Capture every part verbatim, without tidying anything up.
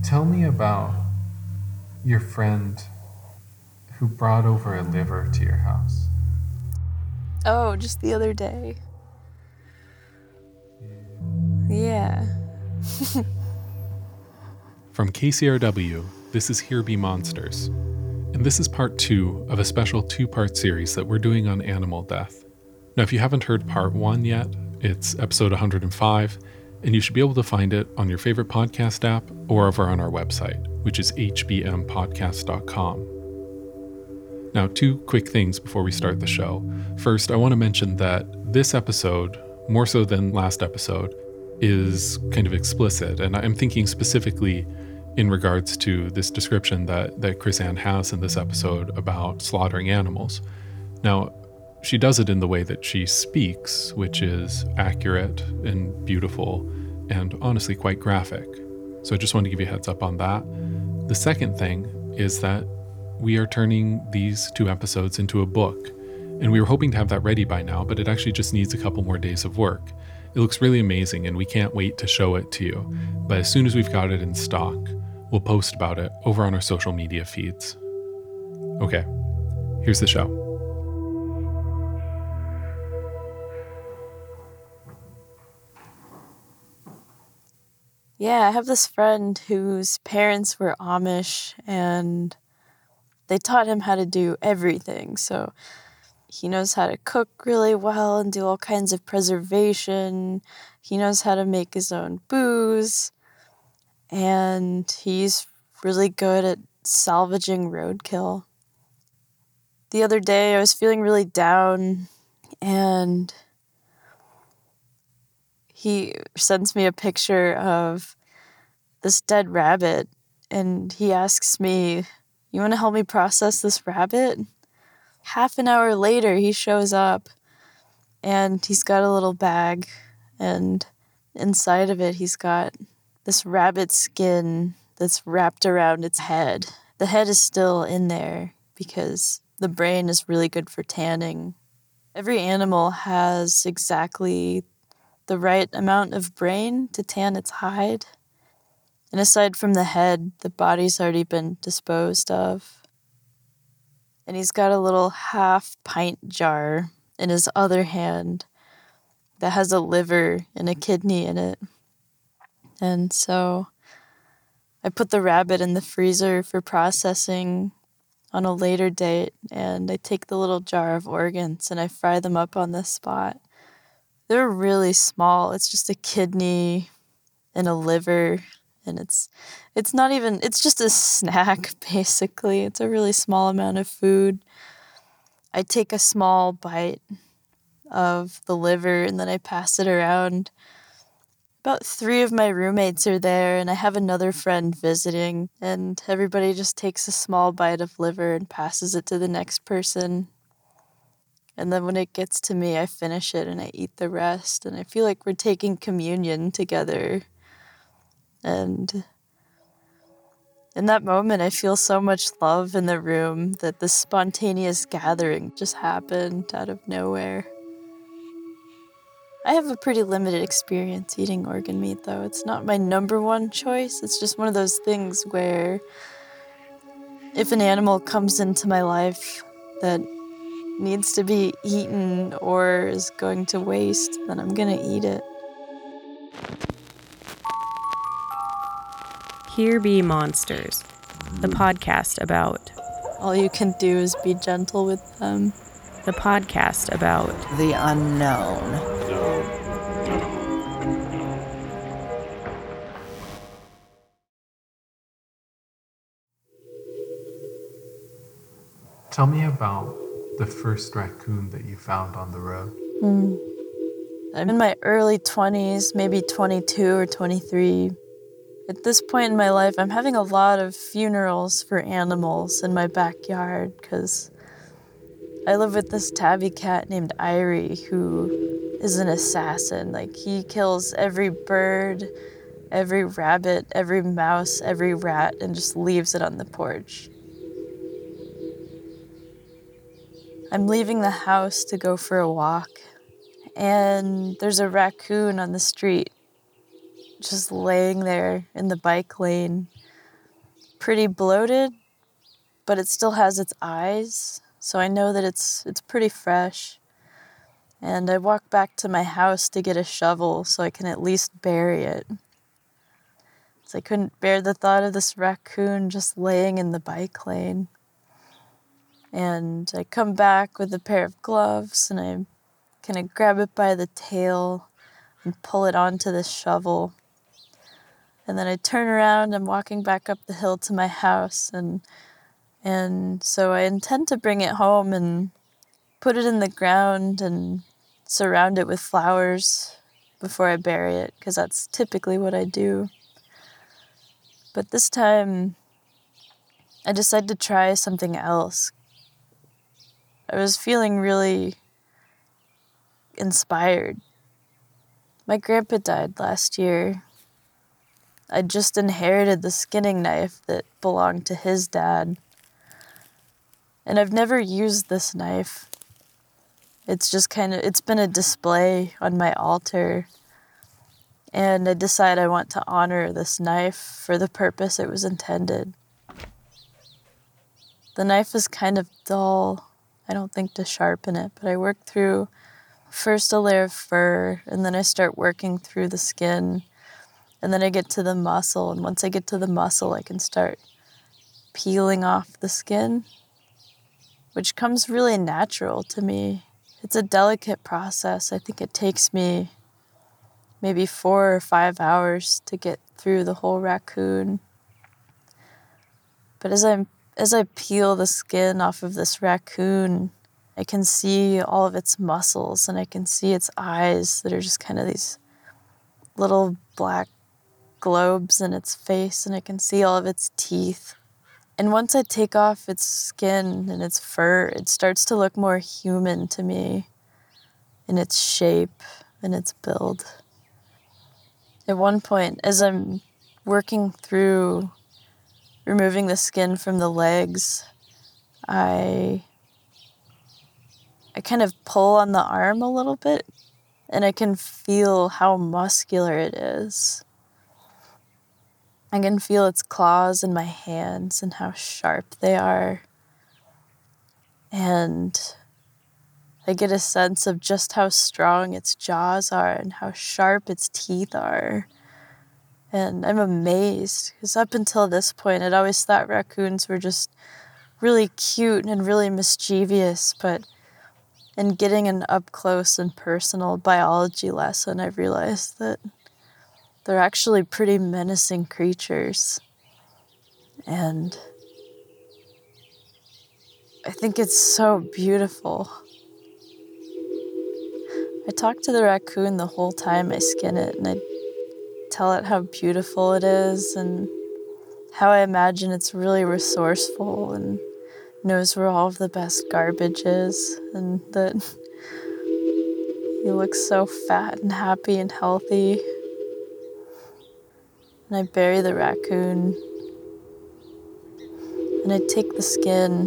Tell me about your friend who brought over a liver to your house. Oh, just the other day. Yeah. From K C R W, this is Here Be Monsters. And this is part two of a special two-part series that we're doing on animal death. Now, if you haven't heard part one yet, it's episode one hundred five, and you should be able to find it on your favorite podcast app or over on our website, which is h b m podcast dot com. Now, two quick things before we start the show. First, I want to mention that this episode, more so than last episode, is kind of explicit, and I'm thinking specifically in regards to this description that, that Chris Ann has in this episode about slaughtering animals. Now, she does it in the way that she speaks, which is accurate and beautiful and honestly quite graphic. So I just wanted to give you a heads up on that. The second thing is that we are turning these two episodes into a book, and we were hoping to have that ready by now, but it actually just needs a couple more days of work. It looks really amazing, and we can't wait to show it to you. But as soon as we've got it in stock, we'll post about it over on our social media feeds. Okay, here's the show. Yeah, I have this friend whose parents were Amish, and they taught him how to do everything. So he knows how to cook really well and do all kinds of preservation. He knows how to make his own booze. And he's really good at salvaging roadkill. The other day I was feeling really down, and he sends me a picture of this dead rabbit, and he asks me, "You want to help me process this rabbit?" Half an hour later, he shows up, and he's got a little bag, and inside of it, he's got this rabbit skin that's wrapped around its head. The head is still in there because the brain is really good for tanning. Every animal has exactly the right amount of brain to tan its hide. And aside from the head, the body's already been disposed of. And he's got a little half pint jar in his other hand that has a liver and a kidney in it. And so I put the rabbit in the freezer for processing on a later date, and I take the little jar of organs and I fry them up on the spot. They're really small. It's just a kidney and a liver, and it's it's not even, it's just a snack, basically. It's a really small amount of food. I take a small bite of the liver and then I pass it around. About three of my roommates are there, and I have another friend visiting, and everybody just takes a small bite of liver and passes it to the next person. And then when it gets to me, I finish it and I eat the rest, and I feel like we're taking communion together. And in that moment, I feel so much love in the room that this spontaneous gathering just happened out of nowhere. I have a pretty limited experience eating organ meat, though. It's not my number one choice. It's just one of those things where if an animal comes into my life that needs to be eaten or is going to waste, then I'm gonna eat it. Here Be Monsters, the podcast about... All you can do is be gentle with them. The podcast about... the unknown. Tell me about the first raccoon that you found on the road. Mm. I'm in my early twenties, maybe twenty-two or twenty-three. At this point in my life, I'm having a lot of funerals for animals in my backyard because I live with this tabby cat named Irie who is an assassin. Like, he kills every bird, every rabbit, every mouse, every rat, and just leaves it on the porch. I'm leaving the house to go for a walk, and there's a raccoon on the street just laying there in the bike lane. pretty bloated, but it still has its eyes, so I know that it's it's pretty fresh. And I walk back to my house to get a shovel so I can at least bury it. So I couldn't bear the thought of this raccoon just laying in the bike lane. And I come back with a pair of gloves and I kind of grab it by the tail and pull it onto the shovel. And then I turn around, I'm walking back up the hill to my house, and and so I intend to bring it home and put it in the ground and surround it with flowers before I bury it, because that's typically what I do. But this time, I decided to try something else. I was feeling really inspired. My grandpa died last year. I just inherited the skinning knife that belonged to his dad. And I've never used this knife. It's just kind of, it's been a display on my altar. And I decide I want to honor this knife for the purpose it was intended. The knife is kind of dull. I don't think to sharpen it, but I work through first a layer of fur, and then I start working through the skin, and then I get to the muscle, and once I get to the muscle, I can start peeling off the skin, which comes really natural to me. It's a delicate process. I think it takes me maybe four or five hours to get through the whole raccoon. But as I as I peel the skin off of this raccoon, I can see all of its muscles, and I can see its eyes that are just kind of these little black globes in its face, and I can see all of its teeth. And once I take off its skin and its fur, it starts to look more human to me in its shape and its build. At one point, as I'm working through removing the skin from the legs, I I kind of pull on the arm a little bit, and I can feel how muscular it is. I can feel its claws in my hands and how sharp they are. And I get a sense of just how strong its jaws are and how sharp its teeth are. And I'm amazed, because up until this point, I'd always thought raccoons were just really cute and really mischievous, but in getting an up-close and personal biology lesson, I realized that they're actually pretty menacing creatures. And I think it's so beautiful. I talk to the raccoon the whole time I skin it, and I tell it how beautiful it is and how I imagine it's really resourceful and knows where all of the best garbage is, and that he looks so fat and happy and healthy. And I bury the raccoon, and I take the skin,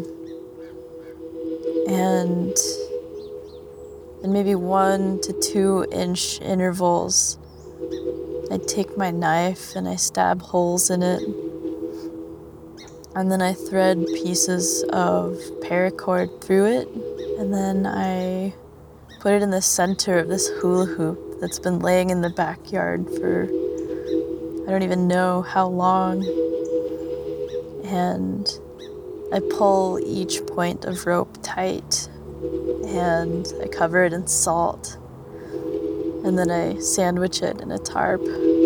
and in maybe one to two inch intervals, I take my knife and I stab holes in it, and then I thread pieces of paracord through it, and then I put it in the center of this hula hoop that's been laying in the backyard for I don't even know how long. And I pull each point of rope tight, and I cover it in salt, and then I sandwich it in a tarp.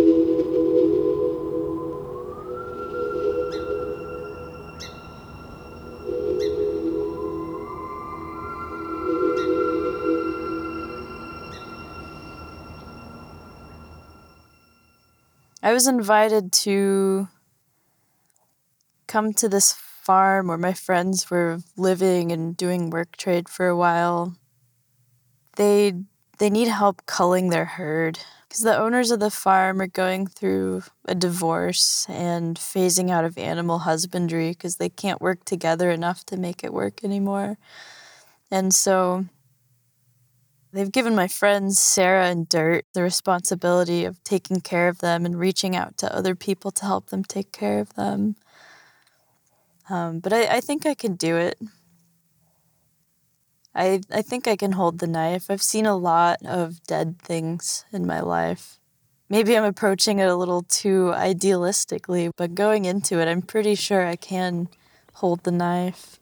I was invited to come to this farm where my friends were living and doing work trade for a while. They they need help culling their herd because the owners of the farm are going through a divorce and phasing out of animal husbandry because they can't work together enough to make it work anymore. And so they've given my friends Sarah and Dirt the responsibility of taking care of them and reaching out to other people to help them take care of them. Um, but I, I think I can do it. I I think I can hold the knife. I've seen a lot of dead things in my life. Maybe I'm approaching it a little too idealistically, but going into it, I'm pretty sure I can hold the knife.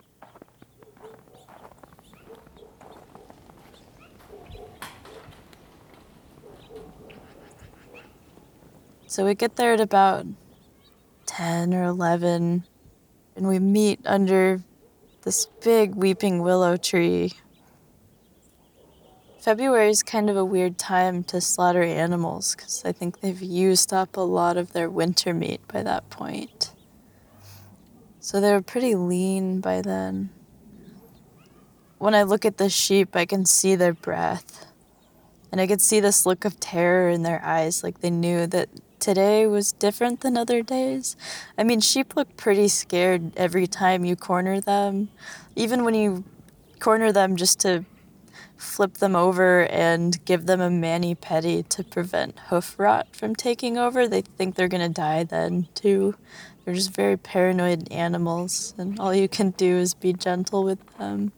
So we get there at about ten or eleven, and we meet under this big weeping willow tree. February is kind of a weird time to slaughter animals because I think they've used up a lot of their winter meat by that point. So they were pretty lean by then. When I look at the sheep, I can see their breath. And I could see this look of terror in their eyes, like they knew that today was different than other days. I mean, sheep look pretty scared every time you corner them. Even when you corner them just to flip them over and give them a mani-pedi to prevent hoof rot from taking over, they think they're gonna die then too. They're just very paranoid animals, and all you can do is be gentle with them.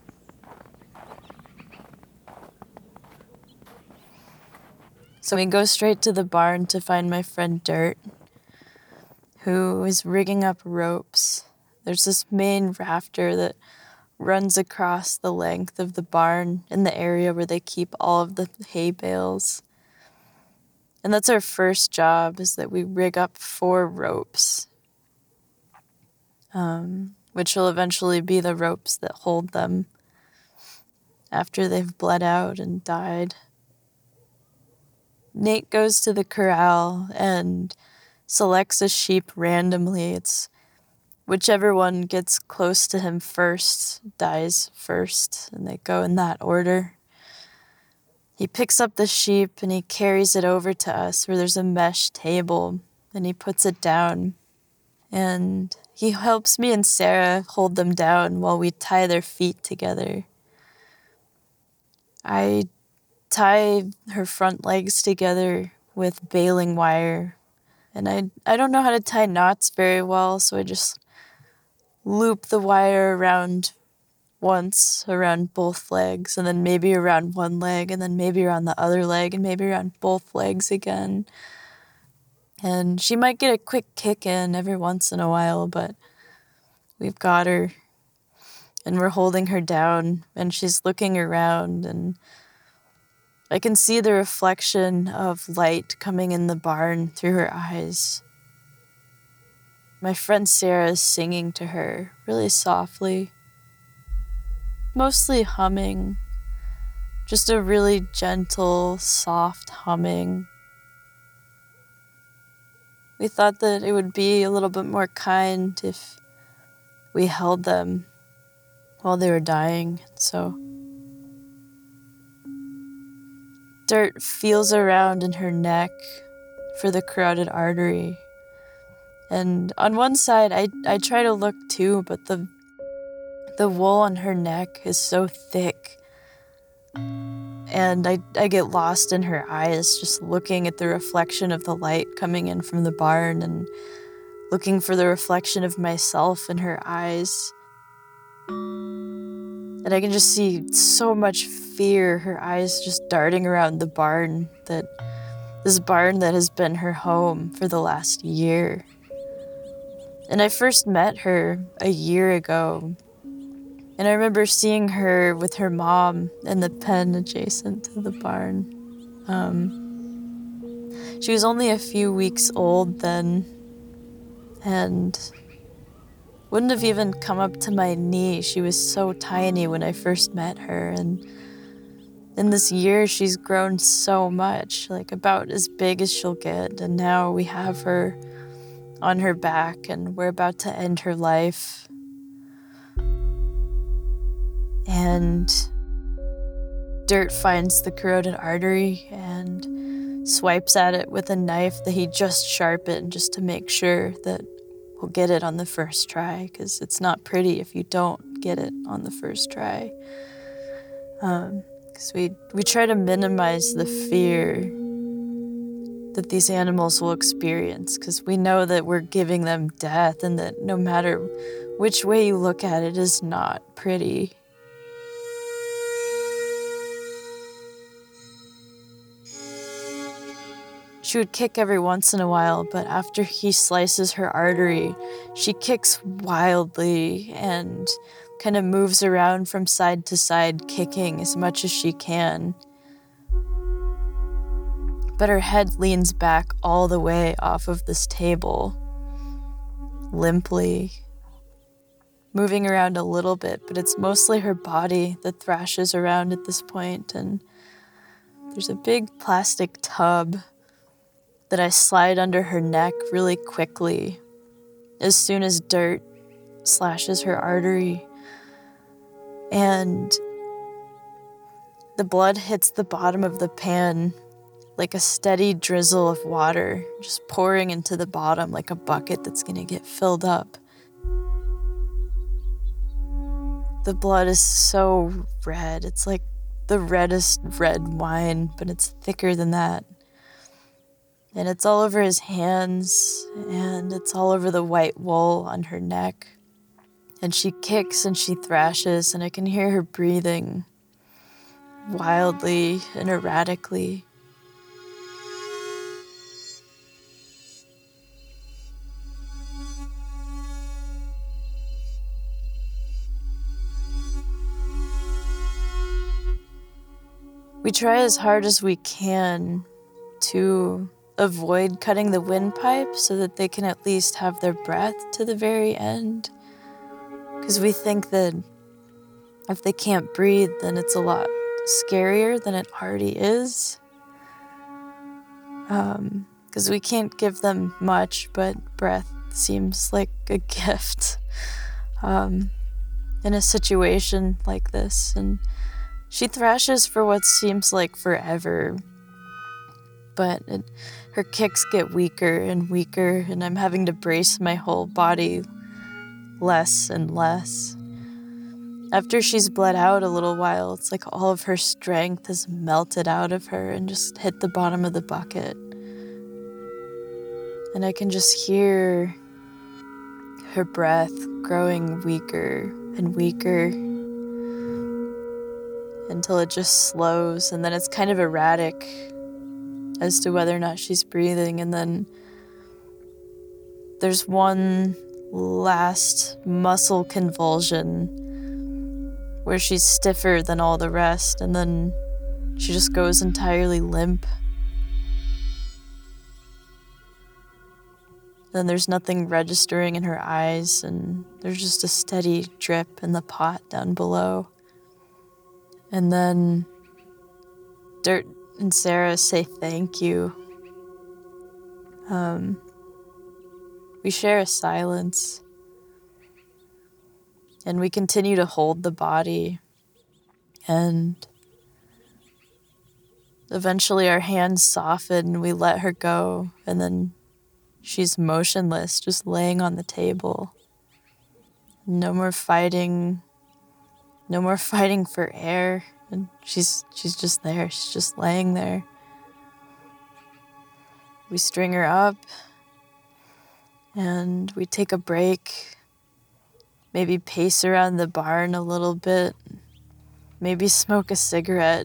So we go straight to the barn to find my friend Dirt, who is rigging up ropes. There's this main rafter that runs across the length of the barn in the area where they keep all of the hay bales. And that's our first job, is that we rig up four ropes, um, which will eventually be the ropes that hold them after they've bled out and died. Nate goes to the corral and selects a sheep randomly. It's whichever one gets close to him first dies first, and they go in that order. He picks up the sheep and he carries it over to us where there's a mesh table, and he puts it down. And he helps me and Sarah hold them down while we tie their feet together. I tie her front legs together with baling wire. And I I don't know how to tie knots very well, so I just loop the wire around once, around both legs, and then maybe around one leg, and then maybe around the other leg, and maybe around both legs again. And she might get a quick kick in every once in a while, but we've got her. And we're holding her down, and she's looking around, and I can see the reflection of light coming in the barn through her eyes. My friend Sarah is singing to her really softly, mostly humming, just a really gentle, soft humming. We thought that it would be a little bit more kind if we held them while they were dying, so Dirt feels around in her neck for the carotid artery. And on one side, I, I try to look too, but the the wool on her neck is so thick. And I, I get lost in her eyes, just looking at the reflection of the light coming in from the barn and looking for the reflection of myself in her eyes. And I can just see so much fear, her eyes just darting around the barn, that this barn that has been her home for the last year. And I first met her a year ago, and I remember seeing her with her mom in the pen adjacent to the barn. Um, she was only a few weeks old then, and wouldn't have even come up to my knee. She was so tiny when I first met her, and in this year she's grown so much, like about as big as she'll get, and now we have her on her back and we're about to end her life. And Dirt finds the carotid artery and swipes at it with a knife that he just sharpened just to make sure that we'll get it on the first try, because it's not pretty if you don't get it on the first try. Um, because we, we try to minimize the fear that these animals will experience, because we know that we're giving them death and that no matter which way you look at it is not pretty. She would kick every once in a while, but after he slices her artery, she kicks wildly and kind of moves around from side to side, kicking as much as she can. But her head leans back all the way off of this table, limply, moving around a little bit, but it's mostly her body that thrashes around at this point. And there's a big plastic tub that I slide under her neck really quickly as soon as dirt slashes her artery. And the blood hits the bottom of the pan like a steady drizzle of water, just pouring into the bottom like a bucket that's gonna get filled up. The blood is so red. It's like the reddest red wine, but it's thicker than that. And it's all over his hands, and it's all over the white wool on her neck. And she kicks and she thrashes, and I can hear her breathing wildly and erratically. We try as hard as we can to avoid cutting the windpipe so that they can at least have their breath to the very end. Because we think that if they can't breathe, then it's a lot scarier than it already is. Um, because we can't give them much, but breath seems like a gift um, in a situation like this. And she thrashes for what seems like forever, but it, her kicks get weaker and weaker, and I'm having to brace my whole body less and less. After she's bled out a little while, it's like all of her strength has melted out of her and just hit the bottom of the bucket. And I can just hear her breath growing weaker and weaker until it just slows, and then it's kind of erratic as to whether or not she's breathing. And then there's one last muscle convulsion where she's stiffer than all the rest, and then she just goes entirely limp. Then there's nothing registering in her eyes, and there's just a steady drip in the pot down below. And then Dirt and Sarah say thank you. Um, we share a silence, and we continue to hold the body, and eventually our hands soften and we let her go, and then she's motionless, just laying on the table. No more fighting, no more fighting for air, and she's she's just there, she's just laying there. We string her up, and we take a break, maybe pace around the barn a little bit, maybe smoke a cigarette,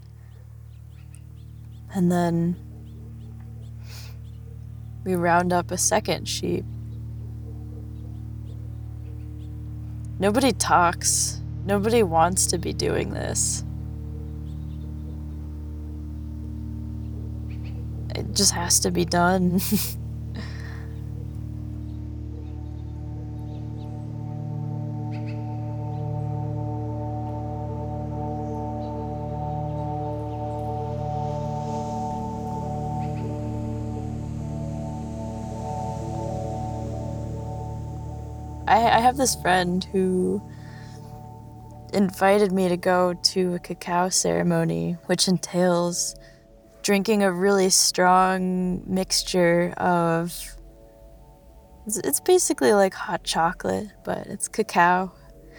and then we round up a second sheep. Nobody talks. Nobody wants to be doing this. It just has to be done. I, I have this friend who invited me to go to a cacao ceremony, which entails drinking a really strong mixture of, it's, it's basically like hot chocolate, but it's cacao.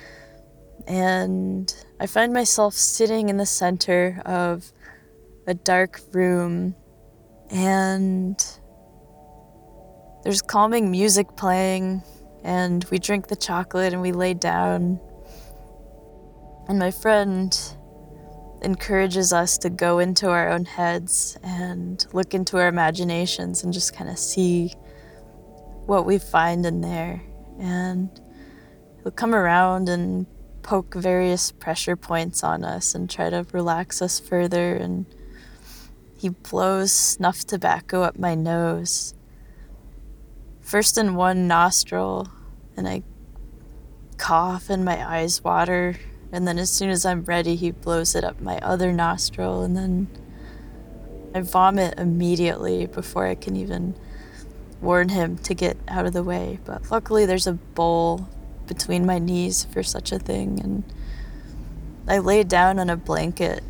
And I find myself sitting in the center of a dark room and there's calming music playing, and we drink the chocolate and we lay down. And my friend encourages us to go into our own heads and look into our imaginations and just kind of see what we find in there. And he'll come around and poke various pressure points on us and try to relax us further. And he blows snuff tobacco up my nose, first in one nostril, and I cough and my eyes water. And then as soon as I'm ready, he blows it up my other nostril, and then I vomit immediately before I can even warn him to get out of the way. But luckily there's a bowl between my knees for such a thing, and I lay down on a blanket.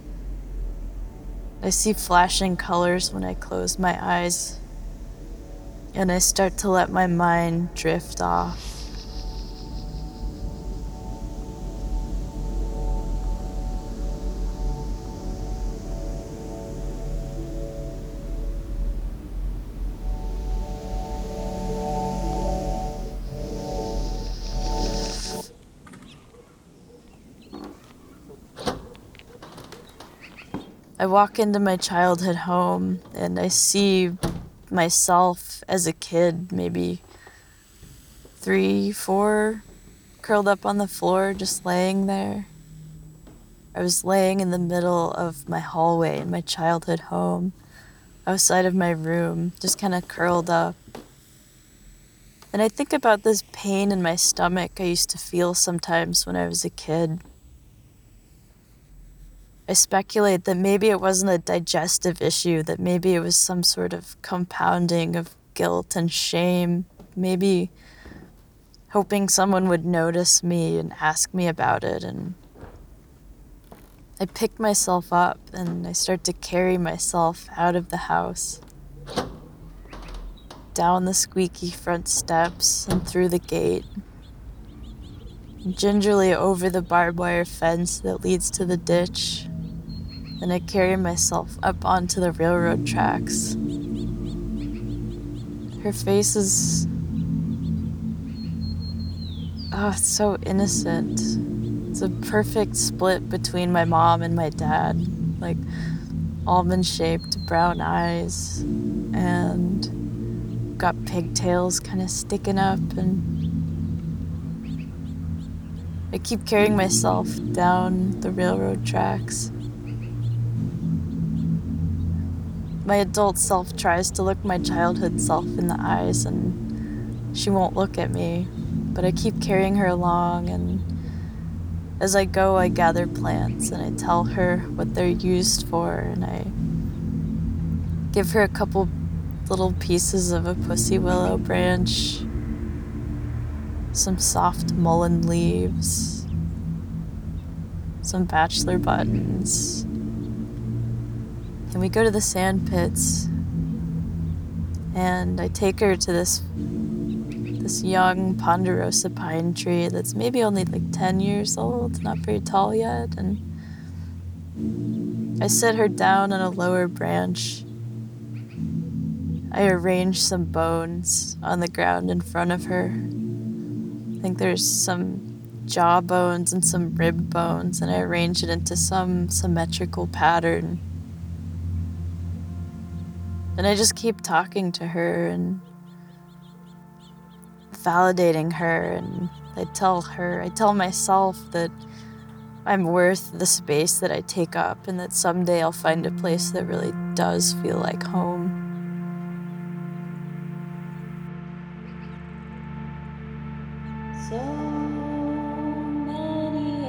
I see flashing colors when I close my eyes, and I start to let my mind drift off. I walk into my childhood home and I see myself as a kid, maybe three, four, curled up on the floor, just laying there. I was laying in the middle of my hallway in my childhood home, outside of my room, just kind of curled up. And I think about this pain in my stomach I used to feel sometimes when I was a kid. I speculate that maybe it wasn't a digestive issue, that maybe it was some sort of compounding of guilt and shame, maybe hoping someone would notice me and ask me about it. And I pick myself up and I start to carry myself out of the house, down the squeaky front steps and through the gate, gingerly over the barbed wire fence that leads to the ditch. Then I carry myself up onto the railroad tracks. Her face is, oh, it's so innocent. It's a perfect split between my mom and my dad, like almond-shaped brown eyes, and got pigtails kind of sticking up. And I keep carrying myself down the railroad tracks. My adult self tries to look my childhood self in the eyes, and she won't look at me, but I keep carrying her along. And as I go, I gather plants and I tell her what they're used for, and I give her a couple little pieces of a pussy willow branch, some soft mullein leaves, some bachelor buttons. And we go to the sand pits, and I take her to this this young ponderosa pine tree that's maybe only like ten years old, not very tall yet. And I sit her down on a lower branch. I arrange some bones on the ground in front of her. I think there's some jaw bones and some rib bones, and I arrange it into some symmetrical pattern. And I just keep talking to her and validating her, and I tell her, I tell myself that I'm worth the space that I take up, and that someday I'll find a place that really does feel like home. So many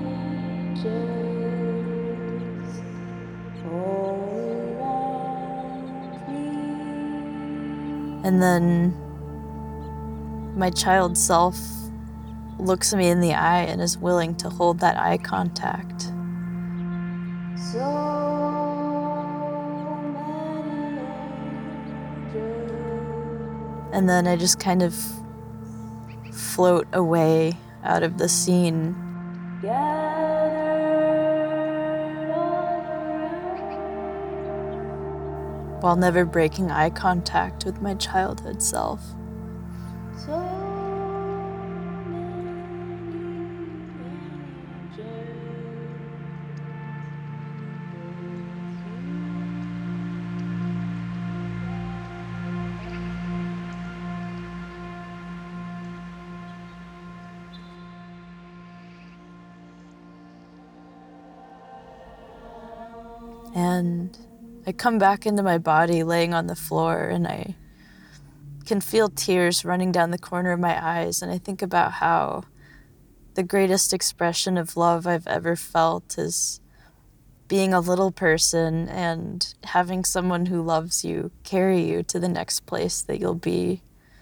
angels all around me. And then my child self looks me in the eye and is willing to hold that eye contact. So many angels. And then I just kind of float away out of the scene. while never breaking eye contact with my childhood self. And I come back into my body laying on the floor, and I can feel tears running down the corner of my eyes, and I think about how the greatest expression of love I've ever felt is being a little person and having someone who loves you carry you to the next place that you'll be.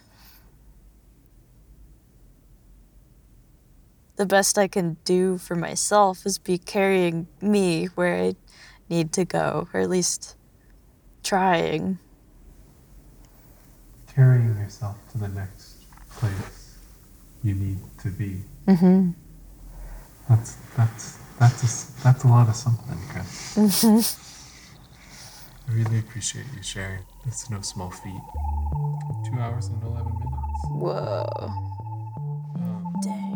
The best I can do for myself is be carrying me where I need to go, or at least trying. Carrying yourself to the next place you need to be. Mm-hmm. That's that's that's a, that's a lot of something, Chris. Mm-hmm. I really appreciate you sharing. It's no small feat. Two hours and eleven minutes. Whoa. Um, Dang.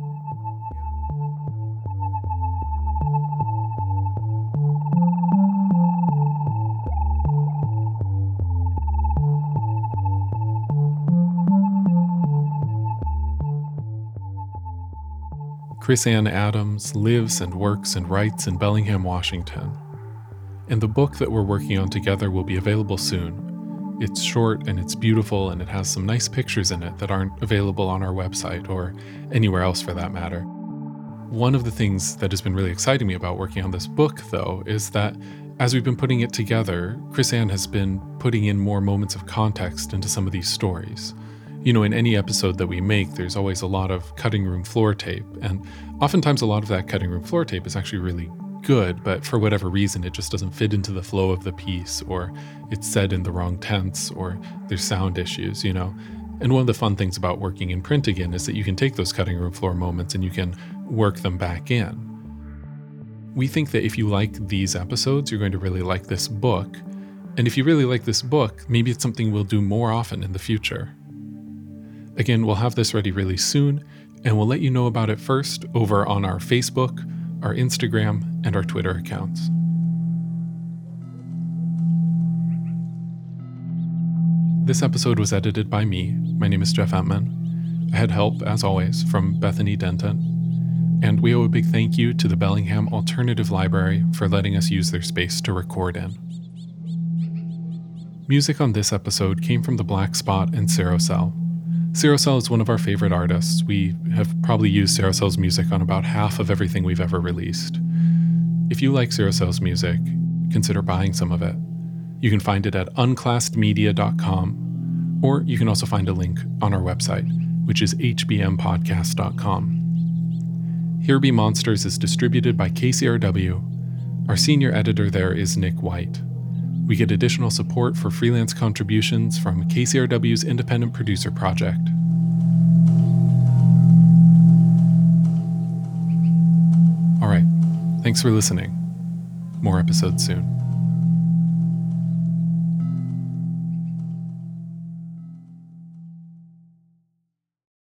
Chris-Anne Adams lives and works and writes in Bellingham, Washington. And the book that we're working on together will be available soon. It's short and it's beautiful, and it has some nice pictures in it that aren't available on our website or anywhere else for that matter. One of the things that has been really exciting me about working on this book, though, is that as we've been putting it together, Chris-Anne has been putting in more moments of context into some of these stories. You know, in any episode that we make, there's always a lot of cutting room floor tape, and oftentimes a lot of that cutting room floor tape is actually really good, but for whatever reason, it just doesn't fit into the flow of the piece, or it's said in the wrong tense, or there's sound issues, you know. And one of the fun things about working in print again is that you can take those cutting room floor moments and you can work them back in. We think that if you like these episodes, you're going to really like this book. And if you really like this book, maybe it's something we'll do more often in the future. Again, we'll have this ready really soon, and we'll let you know about it first over on our Facebook, our Instagram, and our Twitter accounts. This episode was edited by me. My name is Jeff Entman. I had help, as always, from Bethany Denton. And we owe a big thank you to the Bellingham Alternative Library for letting us use their space to record in. Music on this episode came from The Black Spot and Serocell. Serocell is one of our favorite artists. We have probably used Serocell's music on about half of everything we've ever released. If you like Serocell's music, consider buying some of it. You can find it at unclassed media dot com, or you can also find a link on our website, which is h b m podcast dot com. Here Be Monsters is distributed by K C R W. Our senior editor there is Nick White. We get additional support for freelance contributions from K C R W's Independent Producer Project. All right, thanks for listening. More episodes soon.